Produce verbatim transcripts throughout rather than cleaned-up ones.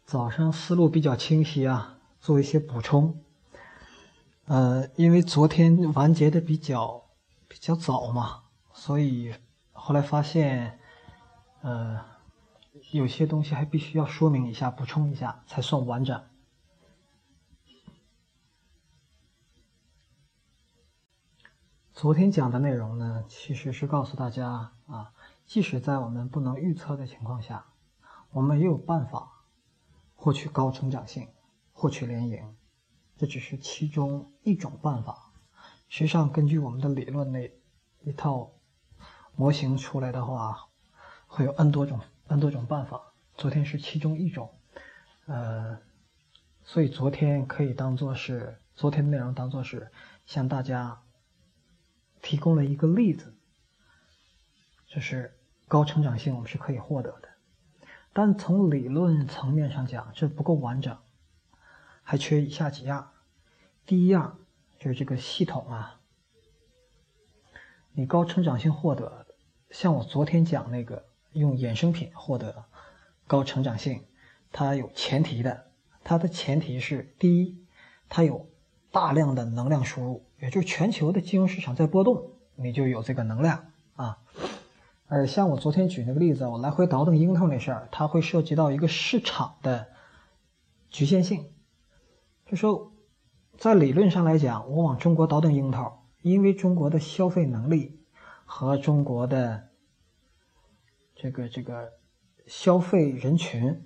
早上思路比较清晰啊，做一些补充。呃，因为昨天完结的比较比较早嘛，所以后来发现，呃，有些东西还必须要说明一下、补充一下，才算完整。昨天讲的内容呢，其实是告诉大家啊，即使在我们不能预测的情况下，我们也有办法获取高成长性，获取联营，这只是其中一种办法。实际上，根据我们的理论那一套模型出来的话，会有 n 多种 n 多种办法。昨天是其中一种，呃，所以昨天可以当做是昨天的内容当做是向大家提供了一个例子，就是高成长性我们是可以获得的。但从理论层面上讲，这不够完整，还缺以下几样。第一样就是这个系统啊，你高成长性获得，像我昨天讲那个用衍生品获得高成长性，它有前提的。它的前提是，第一，它有大量的能量输入，也就是全球的金融市场在波动，你就有这个能量啊。而像我昨天举那个例子，我来回倒腾樱桃那事儿，它会涉及到一个市场的局限性，就说在理论上来讲，我往中国倒腾樱桃，因为中国的消费能力和中国的这个这个消费人群，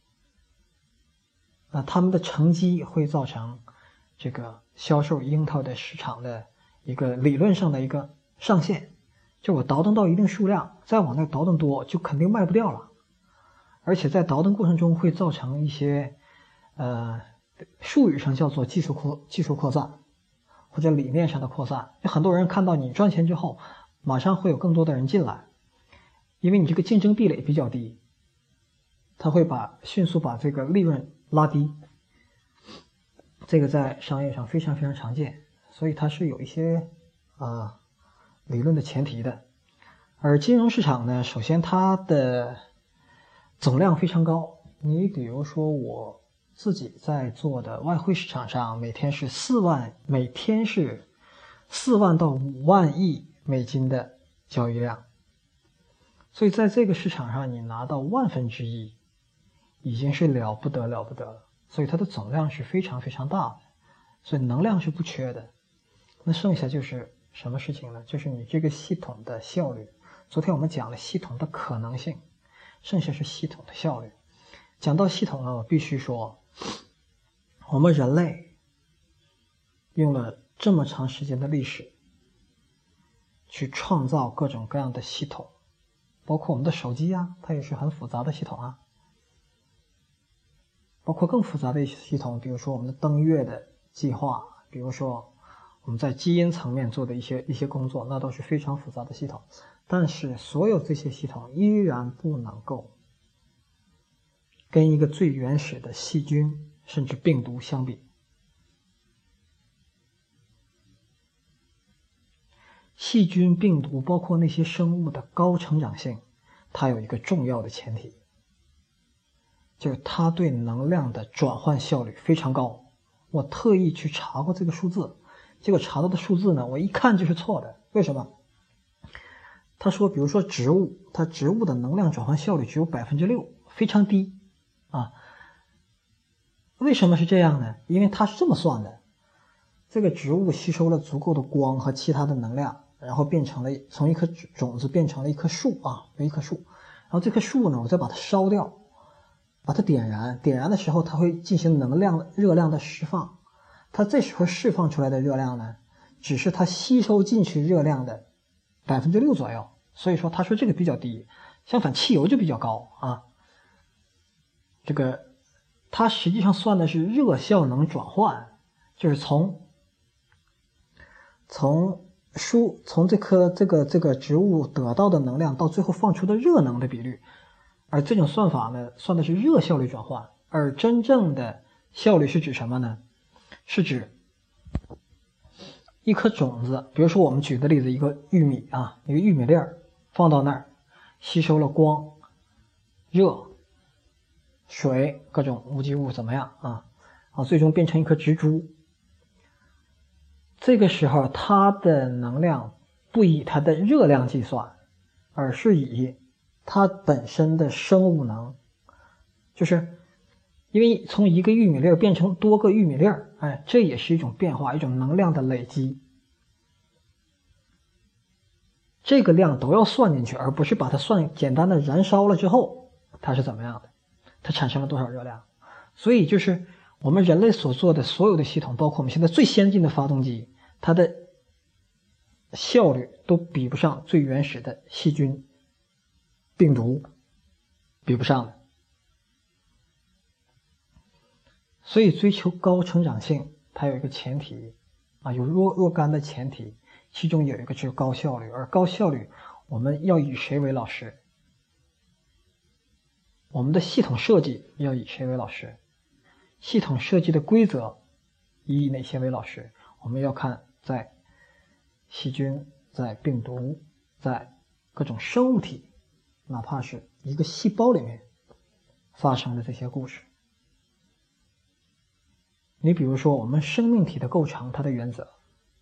那他们的成绩会造成这个销售樱桃的市场的一个理论上的一个上限，就我倒腾到一定数量，再往那倒腾多就肯定卖不掉了，而且在倒腾过程中会造成一些呃术语上叫做技术扩技术扩散，或者理念上的扩散。有很多人看到你赚钱之后，马上会有更多的人进来，因为你这个竞争壁垒比较低，他会把迅速把这个利润拉低，这个在商业上非常非常常见，所以它是有一些呃理论的前提的。而金融市场呢，首先它的总量非常高，你比如说我自己在做的外汇市场上，每天是四万，每天是四万到五万亿美金的交易量，所以在这个市场上你拿到万分之一，已经是了不得了不得了，所以它的总量是非常非常大的，所以能量是不缺的。那剩下就是什么事情呢？就是你这个系统的效率。昨天我们讲了系统的可能性，剩下是系统的效率。讲到系统呢，我必须说，我们人类用了这么长时间的历史去创造各种各样的系统，包括我们的手机啊，它也是很复杂的系统啊，包括更复杂的一些系统，比如说我们的登月的计划，比如说我们在基因层面做的一些一些工作，那都是非常复杂的系统。但是所有这些系统依然不能够跟一个最原始的细菌甚至病毒相比。细菌、病毒，包括那些生物的高成长性，它有一个重要的前提，就是它对能量的转换效率非常高。我特意去查过这个数字，结果查到的数字呢，我一看就是错的。为什么？他说，比如说植物，它植物的能量转换效率只有 百分之六， 非常低啊。为什么是这样呢？因为它是这么算的，这个植物吸收了足够的光和其他的能量，然后变成了从一颗种子变成了一棵树啊，有一棵树，然后这棵树呢，我再把它烧掉，把它点燃，点燃的时候它会进行能量热量的释放，它这时候释放出来的热量呢，只是它吸收进去热量的百分之六左右，所以说他说这个比较低。相反，汽油就比较高啊。这个它实际上算的是热效能转换，就是从从输从这颗这个这个植物得到的能量到最后放出的热能的比率。而这种算法呢，算的是热效率转换。而真正的效率是指什么呢？是指一颗种子，比如说我们举的例子，一个玉米啊，一个玉米粒儿放到那儿，吸收了光、热、 水各种无机物怎么样啊？啊，最终变成一颗蜘蛛。这个时候它的能量不以它的热量计算，而是以它本身的生物能，就是因为从一个玉米粒变成多个玉米粒，哎，这也是一种变化，一种能量的累积。这个量都要算进去，而不是把它算简单的燃烧了之后它是怎么样的，它产生了多少热量。所以就是我们人类所做的所有的系统，包括我们现在最先进的发动机，它的效率都比不上最原始的细菌、病毒，比不上的。所以追求高成长性，它有一个前提啊，有若若干的前提，其中有一个就是高效率。而高效率，我们要以谁为老师？我们的系统设计要以谁为老师？系统设计的规则以哪些为老师？我们要看在细菌、在病毒、在各种生物体，哪怕是一个细胞里面发生的这些故事。你比如说我们生命体的构成，它的原则，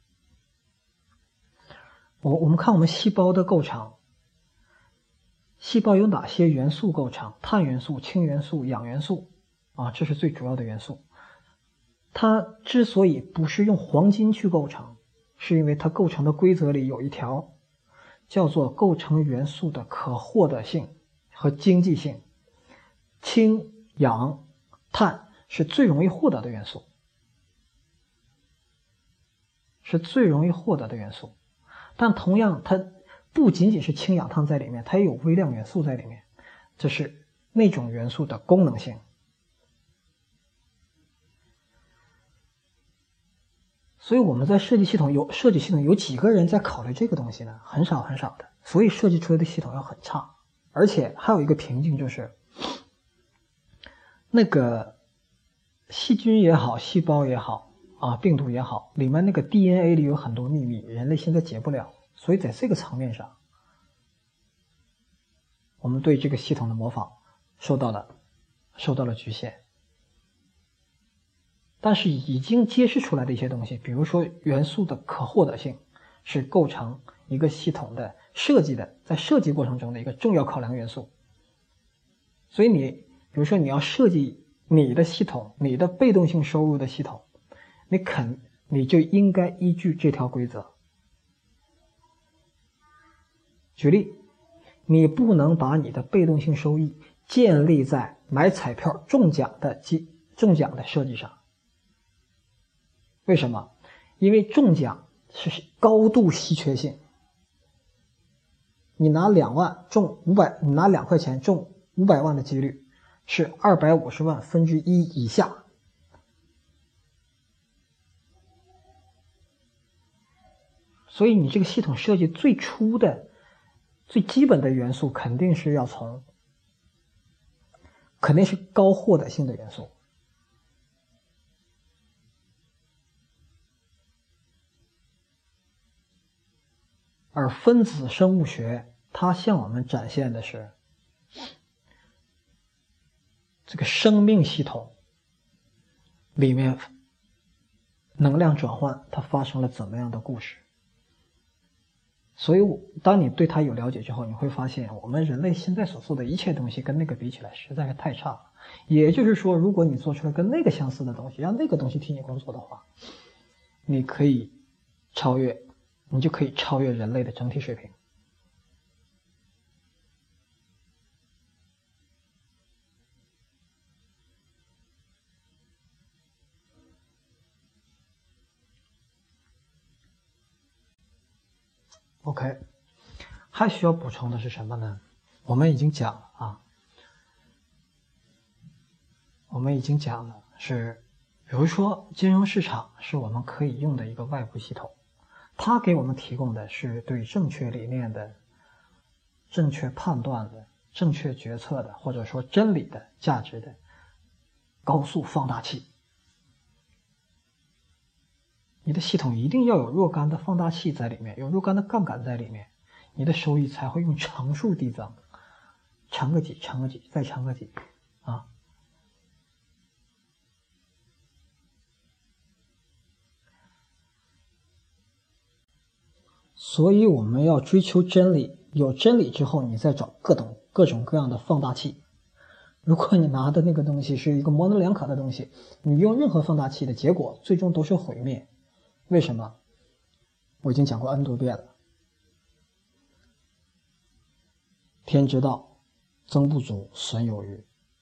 我我们看我们细胞的构成，细胞有哪些元素构成？碳元素、氢元素、氧元素啊，这是最主要的元素。它之所以不是用黄金去构成，是因为它构成的规则里有一条叫做构成元素的可获得性和经济性。氢、氧、碳是最容易获得的元素，是最容易获得的元素。但同样它不仅仅是氢氧碳在里面，它也有微量元素在里面，这是那种元素的功能性。所以我们在设计系统有设计系统有几个人在考虑这个东西呢？很少很少的，所以设计出来的系统要很差。而且还有一个瓶颈，就是那个细菌也好，细胞也好啊，病毒也好，里面那个 D N A 里有很多秘密，人类现在解不了。所以在这个层面上，我们对这个系统的模仿受到了受到了局限。但是已经揭示出来的一些东西，比如说元素的可获得性，是构成一个系统的设计的，在设计过程中的一个重要考量元素。所以你比如说你要设计你的系统，你的被动性收入的系统，你肯你就应该依据这条规则。举例，你不能把你的被动性收益建立在买彩票中奖的基中奖的设计上。为什么？因为中奖是高度稀缺性。你拿两万中五百，你拿两块钱中五百万的几率是二百五十万分之一以下。所以你这个系统设计最初的最基本的元素肯定是要从肯定是高获得性的元素。而分子生物学它向我们展现的是这个生命系统里面能量转换它发生了怎么样的故事。所以当你对它有了解之后，你会发现我们人类现在所做的一切东西跟那个比起来实在是太差了。也就是说，如果你做出来跟那个相似的东西，让那个东西替你工作的话，你可以超越你就可以超越人类的整体水平。OK， 还需要补充的是什么呢？我们已经讲了啊，我们已经讲了是，比如说金融市场是我们可以用的一个外部系统。它给我们提供的是对正确理念的、正确判断的、正确决策的，或者说真理的、价值的高速放大器。你的系统一定要有若干的放大器在里面，有若干的杠杆在里面，你的收益才会用乘数递增，乘个几，乘个几，再乘个几啊。 所以我们要追求真理，有真理之后，你再找各种各种各样的放大器。如果你拿的那个东西是一个模棱两可的东西，你用任何放大器的结果最终都是毁灭。为什么？我已经讲过 N 多遍了。天之道，增不足，损有余。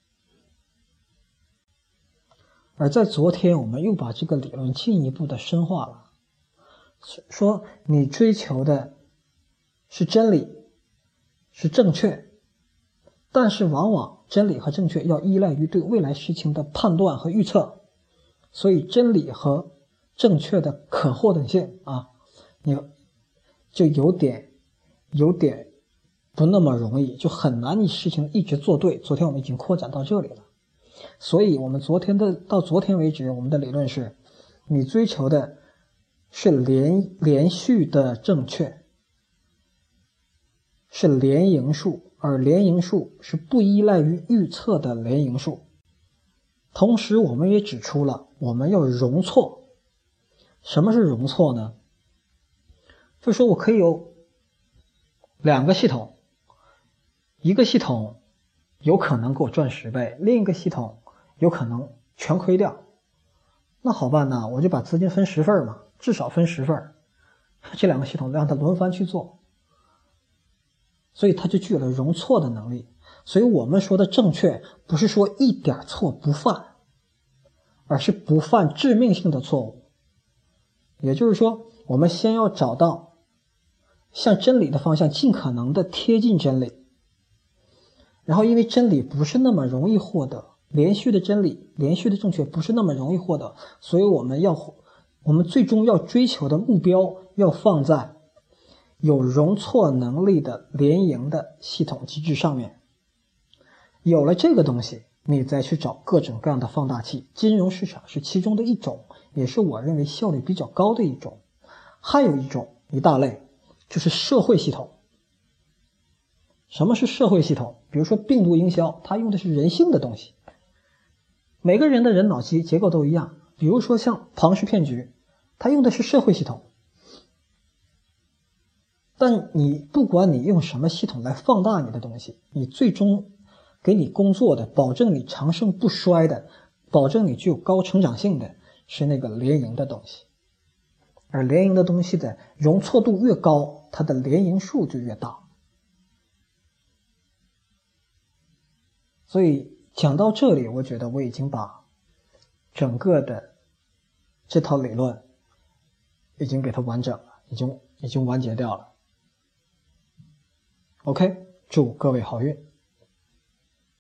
而在昨天，我们又把这个理论进一步的深化了，说你追求的是真理，是正确，但是往往真理和正确要依赖于对未来事情的判断和预测，所以真理和正确的可获等性啊，你就有点有点不那么容易，就很难你事情一直做对。昨天我们已经扩展到这里了，所以我们昨天的到昨天为止，我们的理论是，你追求的是连连续的正确，是联营数，而联营数是不依赖于预测的联营数。同时我们也指出了我们要容错。什么是容错呢？就是说我可以有两个系统，一个系统有可能给我赚十倍，另一个系统有可能全亏掉。那好办呢，我就把资金分十份嘛，至少分十份，这两个系统让它轮番去做，所以它就具有了容错的能力。所以我们说的正确不是说一点错不犯，而是不犯致命性的错误。也就是说，我们先要找到向真理的方向尽可能的贴近真理，然后因为真理不是那么容易获得，连续的真理连续的正确不是那么容易获得，所以我们要我们最终要追求的目标要放在有容错能力的联营的系统机制上面。有了这个东西，你再去找各种各样的放大器，金融市场是其中的一种，也是我认为效率比较高的一种。还有一种一大类就是社会系统。什么是社会系统？比如说病毒营销，它用的是人性的东西，每个人的人脑机结构都一样。比如说像庞氏骗局，它用的是社会系统。但你不管你用什么系统来放大你的东西，你最终给你工作的，保证你长盛不衰的，保证你具有高成长性的，是那个联营的东西。而联营的东西的容错度越高，它的联营数就越大。所以讲到这里，我觉得我已经把整个的这套理论已经给它完整了，已经已经完结掉了。OK， 祝各位好运。